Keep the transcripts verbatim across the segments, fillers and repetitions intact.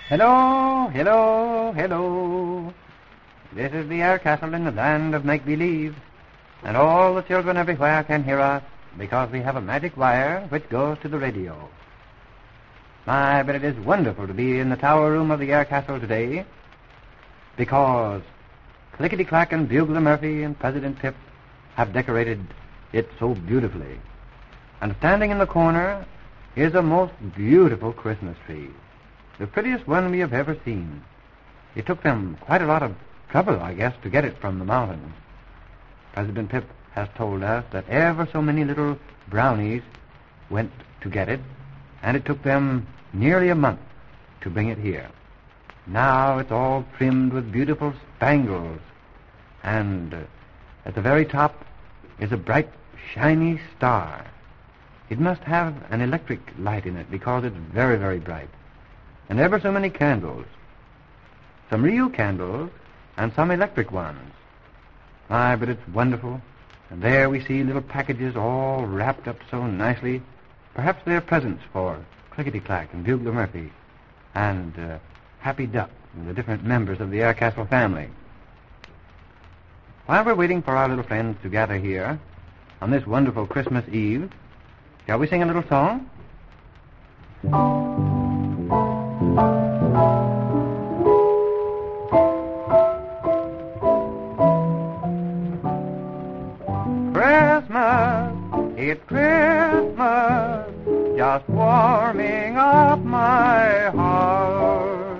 Hello, hello, hello. This is the Air Castle in the land of make-believe, and all the children everywhere can hear us because we have a magic wire which goes to the radio. My, but it is wonderful to be in the tower room of the Air Castle today because Clickety-Clack and Bugler Murphy and President Pip have decorated it so beautifully. And standing in the corner is a most beautiful Christmas tree, the prettiest one we have ever seen. It took them quite a lot of trouble, I guess, to get it from the mountains. President Pip has told us that ever so many little brownies went to get it, and it took them nearly a month to bring it here. Now it's all trimmed with beautiful spangles, and uh, at the very top is a bright, shiny star. It must have an electric light in it because it's very, very bright. And ever so many candles. Some real candles and some electric ones. My, but it's wonderful. And there we see little packages all wrapped up so nicely. Perhaps they're presents for Clickety-Clack and Bugler Murphy and uh, Happy Duck and the different members of the Air Castle family. While we're waiting for our little friends to gather here on this wonderful Christmas Eve, shall we sing a little song? Christmas, it's Christmas, just warming up my heart.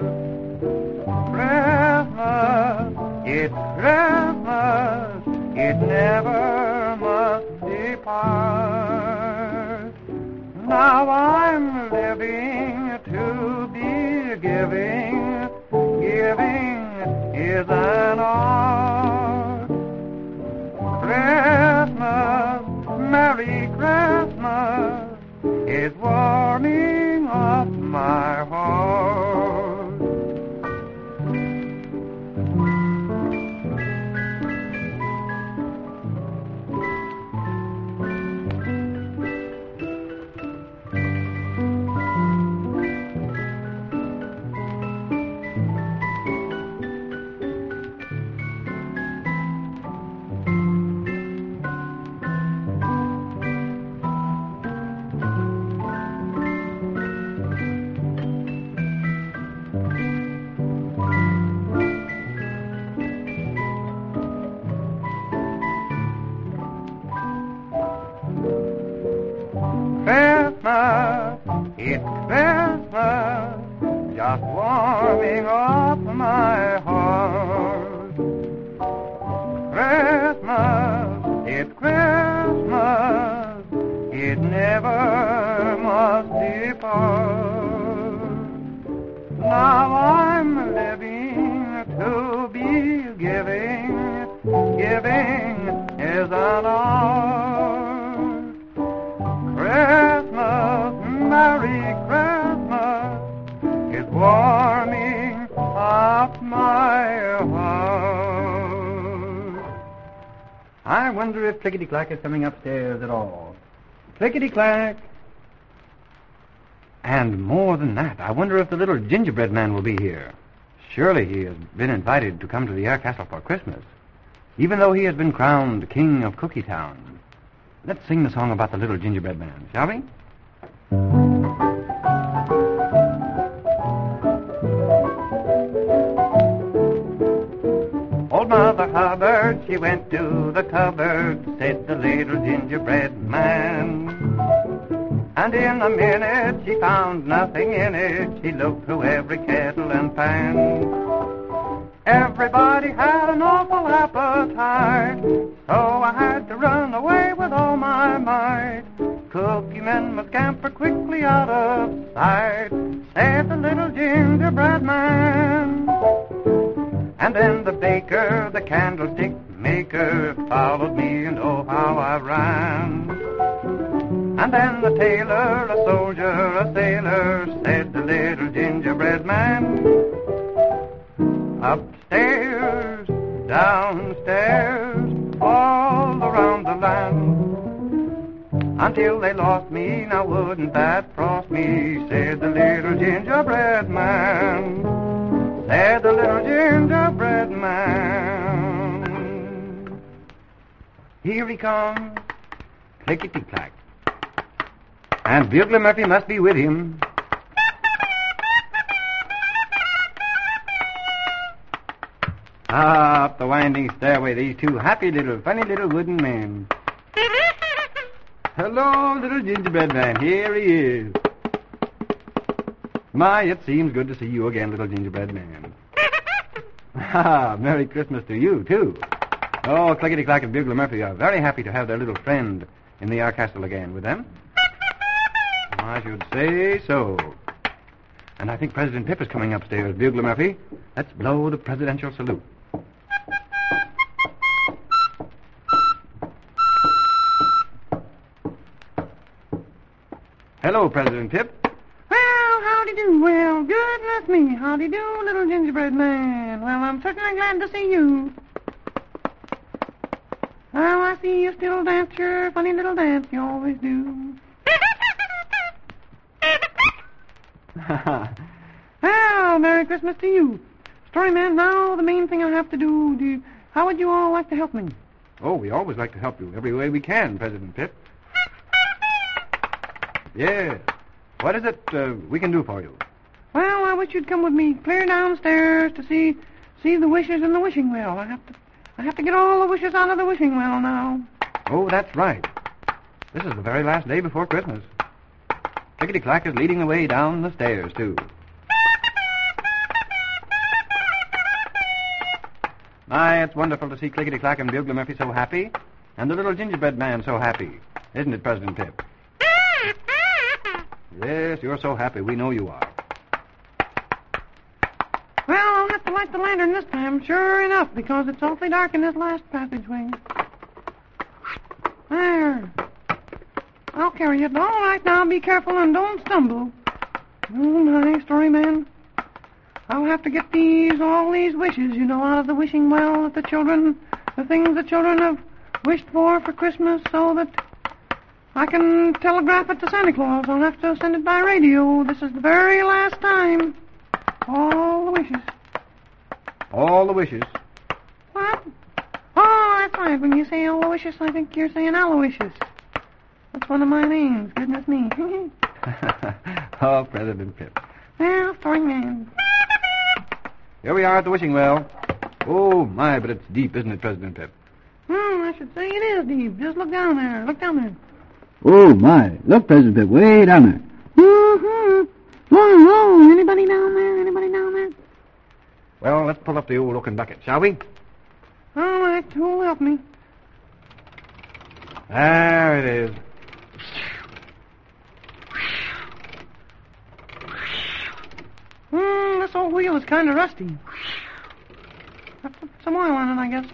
Christmas, it's Christmas, it never must depart. Now I'm living to be giving, giving is an art. Christmas, Merry Christmas, is warming up my heart. Christmas, it's Christmas, just warming up my heart. Christmas, it's Christmas, it never must depart. Now I'm living to be giving, giving is an art. Christmas, Merry Christmas, is warming up my heart. I wonder if Clickety-Clack is coming upstairs at all. Clickety-Clack. And more than that, I wonder if the little gingerbread man will be here. Surely he has been invited to come to the Air Castle for Christmas, even though he has been crowned King of Cookie Town. Let's sing the song about the little gingerbread man, shall we? Old Mother Hubbard, she went to the cupboard, said the little gingerbread man. And in a minute she found nothing in it. She looked through every kettle and pan. Everybody had an awful appetite, so I had to run away with all my might. Cookie men must scamper quickly out of sight, said the little gingerbread man. And then the baker, the candlestick maker, followed me, and oh how I ran. And then the tailor, a soldier, a sailor, said the little gingerbread man. Upstairs, downstairs, all around the land, until they lost me. Now wouldn't that frost help me, said the little gingerbread man. Said the little gingerbread man. Here he comes, clickety-clack. And Bugler Murphy must be with him. Up the winding stairway, these two happy little, funny little wooden men. Hello, little gingerbread man. Here he is. My, it seems good to see you again, little gingerbread man. Ah, Merry Christmas to you, too. Oh, Clickety-Clack and Bugler Murphy are very happy to have their little friend in the Our Castle again with them. I should say so. And I think President Pip is coming upstairs. Bugler Murphy, let's blow the presidential salute. Hello, President Pip. Well, howdy do. Well, goodness me, howdy do, little gingerbread man. Well, I'm certainly glad to see you. Well, I see you still dance your funny little dance you always do. Well, Merry Christmas to you. Storyman, now the main thing I have to do, do you, how would you all like to help me? Oh, we always like to help you every way we can, President Pip. Yes. What is it uh, we can do for you? Well, I wish you'd come with me clear downstairs to see see the wishes in the wishing well. I have to I have to get all the wishes out of the wishing well now. Oh, that's right. This is the very last day before Christmas. Clickety-Clack is leading the way down the stairs, too. My, it's wonderful to see Clickety-Clack and Bugler Murphy so happy, and the little gingerbread man so happy. Isn't it, President Pip? Yes, you're so happy. We know you are. Well, I'll have to light the lantern this time, sure enough, because it's awfully dark in this last passageway. There. I'll carry it. All right, now, be careful and don't stumble. Oh, my, Storyman. I'll have to get these, all these wishes, you know, out of the wishing well that the children, the things the children have wished for for Christmas so that I can telegraph it to Santa Claus. I'll have to send it by radio. This is the very last time. All the wishes. All the wishes. What? Oh, that's right. When you say all the wishes, I think you're saying Aloysius. That's one of my names. Goodness me. Oh, President Pip. Well, Storyman. Here we are at the wishing well. Oh, my, but it's deep, isn't it, President Pip? Hmm, I should say it is deep. Just look down there. Look down there. Oh, my. Look, President Pip, way down there. Mm-hmm. Whoa, whoa. Anybody down there? Anybody down there? Well, let's pull up the old oaken bucket, shall we? All right, who'll help me? There it is. Hmm, this old wheel is kind of rusty. I'll put some oil on it, I guess.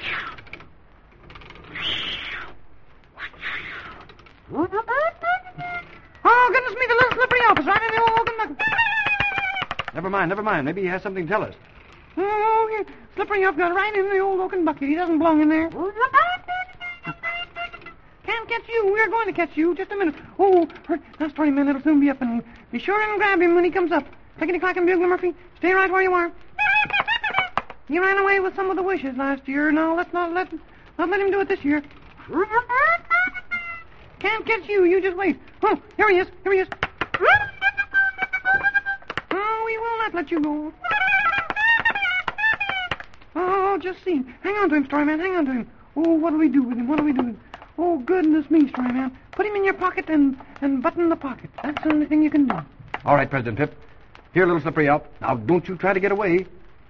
Oh, goodness me, the little slippery elf is right in the old oaken bucket. Never mind, never mind. Maybe he has something to tell us. Oh, here. Slippery elf got right in the old oaken bucket. He doesn't belong in there. Can't catch you. We're going to catch you. Just a minute. Oh, hurt. Now, Storyman, it'll soon be up, and be sure and grab him when he comes up. Clickety-Clack and Bugler Murphy, stay right where you are. He ran away with some of the wishes last year. Now, let's not let, not let him do it this year. Can't catch you. You just wait. Oh, here he is. Here he is. Oh, we will not let you go. Oh, just see. Hang on to him, Storyman. Hang on to him. Oh, what do we do with him? What do we do with him? Oh, goodness me, Storyman. Put him in your pocket and, and button the pocket. That's the only thing you can do. All right, President Pip. Here, little slippery elf. Now, don't you try to get away.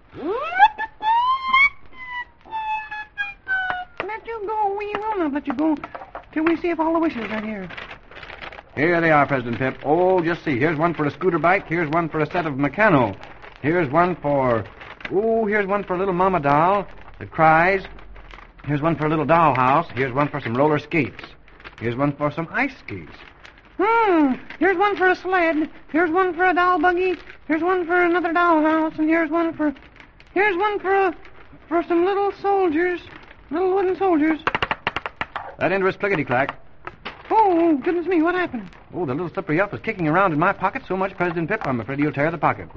Let you go. We will not let you go till we see if all the wishes are here. Here they are, President Pip. Oh, just see. Here's one for a scooter bike. Here's one for a set of Meccano. Here's one for... Oh, here's one for a little mama doll that cries. Here's one for a little dollhouse. Here's one for some roller skates. Here's one for some ice skates. Hmm. Here's one for a sled. Here's one for a doll buggy. Here's one for another dollhouse. And here's one for... Here's one for a... For some little soldiers. Little wooden soldiers. That interests Clickety-Clack. Oh, goodness me, what happened? Oh, the little slippery elf is kicking around in my pocket so much, President Pip, I'm afraid he'll tear the pocket.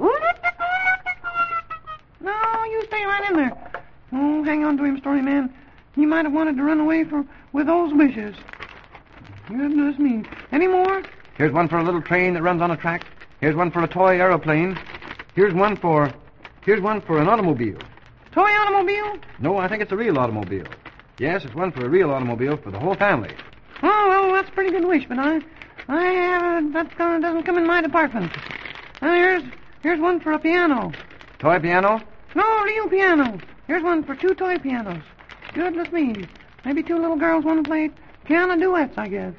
No, you stay right in there. Oh, hang on to him, Story Man. He might have wanted to run away from with those wishes. Goodness me. Any more? Here's one for a little train that runs on a track. Here's one for a toy aeroplane. Here's one for... Here's one for an automobile. Toy automobile? No, I think it's a real automobile. Yes, it's one for a real automobile for the whole family. Oh, well, that's a pretty good wish, but I... I haven't... That kind doesn't come in my department. Now, here's... Here's one for a piano. Toy piano? No, real piano. Here's one for two toy pianos. Goodness me. Maybe two little girls want to play piano duets, I guess.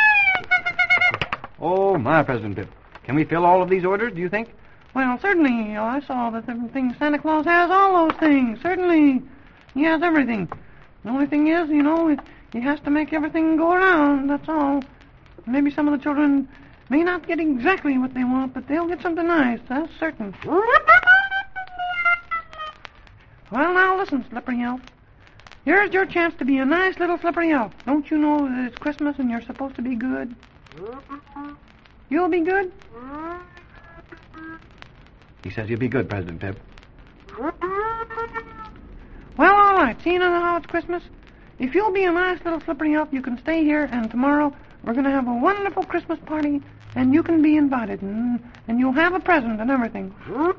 Oh, my, President Pip. Can we fill all of these orders, do you think? Well, certainly. I saw that the thing Santa Claus has all those things. Certainly. He has everything. The only thing is, you know, he has to make everything go around, that's all. Maybe some of the children may not get exactly what they want, but they'll get something nice, that's certain. Well, now listen, Slippery Elf. Here's your chance to be a nice little slippery elf. Don't you know that it's Christmas and you're supposed to be good? You'll be good? He says you'll be good, President Pip. Well, all right. Seeing how it's Christmas, if you'll be a nice little slippery elf, you can stay here, and tomorrow we're going to have a wonderful Christmas party, and you can be invited, and, and you'll have a present and everything.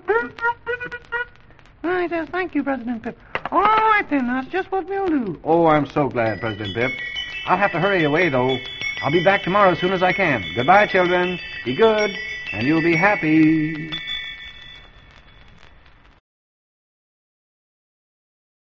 I says, thank you, President Pip. All right, then. That's just what we'll do. Oh, I'm so glad, President Pip. I'll have to hurry away, though. I'll be back tomorrow as soon as I can. Goodbye, children. Be good, and you'll be happy.